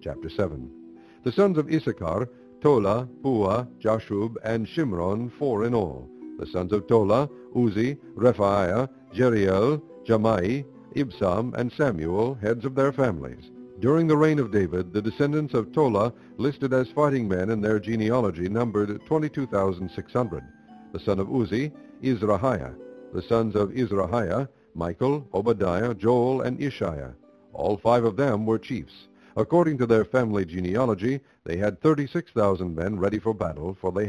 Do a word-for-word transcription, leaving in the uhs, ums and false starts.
Chapter seven. The sons of Issachar, Tola, Puah, Jashub, and Shimron, four in all. The sons of Tola, Uzi, Rephaiah, Jeriel, Jamai, Ibsam, and Samuel, heads of their families. During the reign of David, the descendants of Tola, listed as fighting men in their genealogy, numbered twenty-two thousand six hundred. The son of Uzi, Izrahiah. The sons of Izrahiah, Michael, Obadiah, Joel, and Ishiah. All five of them were chiefs. According to their family genealogy, they had thirty-six thousand men ready for battle, for they